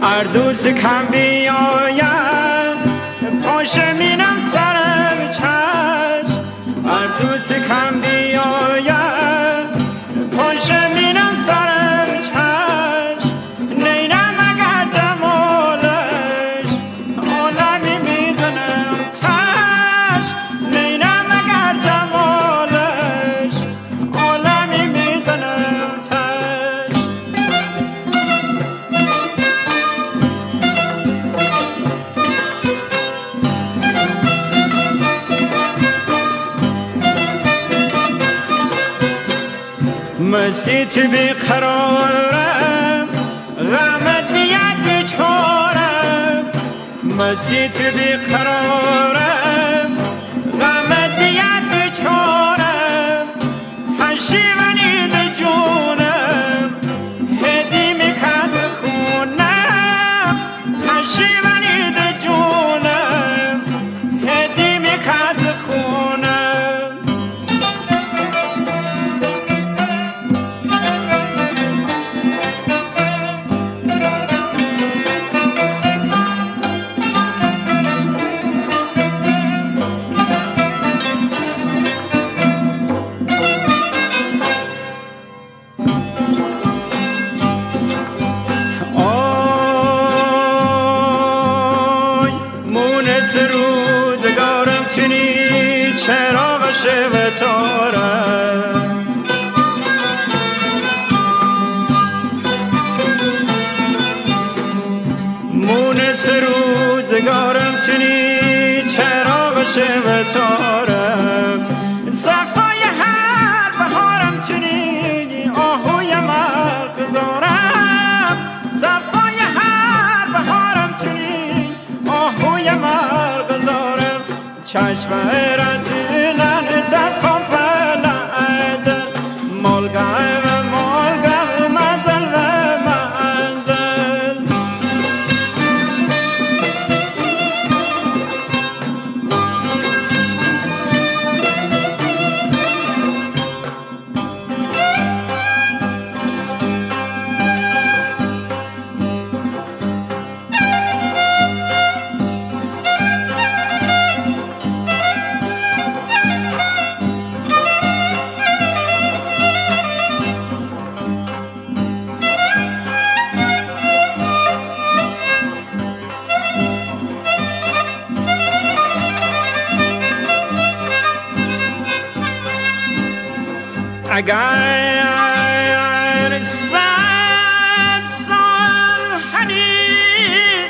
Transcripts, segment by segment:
اردوس کم بیایم پاشه مینم سرم چشم اردوس کم بیایم پاشه مینم سرم چشم نینم اگر جمالش عالمی میزنم چشم نینم اگر جمالش عالمی میزنم چشم مسیت بیقرارم غم دیت بیچارم مسیت بیقرارم غم دیت بیچارم تشیونی ده جونم هدی میکس خونم تشیونی ده جونم هدی میکس خونم روزگارم تنی چراغ شوتارم مونس روزگارم تنی چراغ شوتارم صفای هر بهارم تنی آهوی مرغزارم صفای هر بهارم تنی آهوی مرغزارم چشم رتینن زد خوبن عدل مالگه و مالگه مزل و منزل اگر صد سال حنین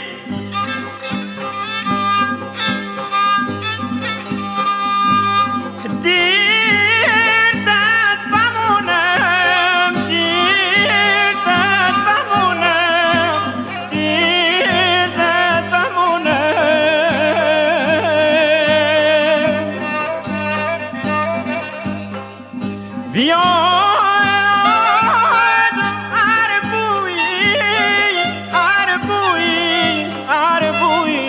دیر داد بمونم دیر داد بمونم دیر داد بمونم بیاد عربوی عربوی عربوی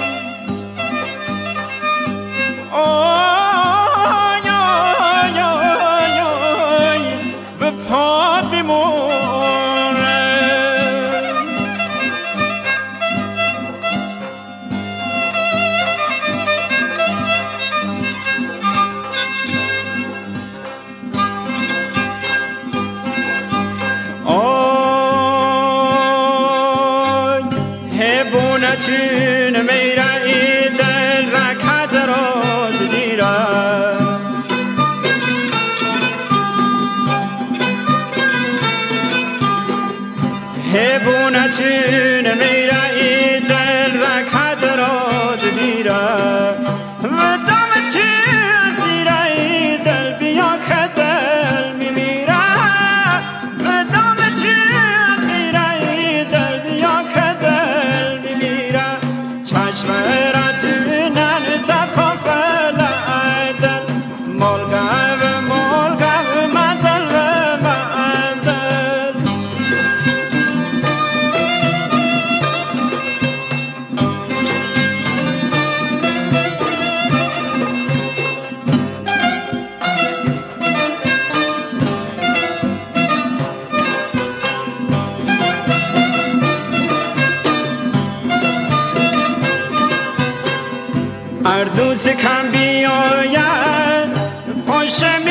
آی آی آی آی به پاد بیمونم هبونتون میره ای دل رکت راز دیره هبونتون میره ای دل رکت راز دیره و دامتون زیره ای دل بیا که دل میمیره و دامتون زیره ای دل بیا که چشم رتینن زد خوبن عدل مالگه و مالگه مزل و منزل هر دوست کم بیاید پشت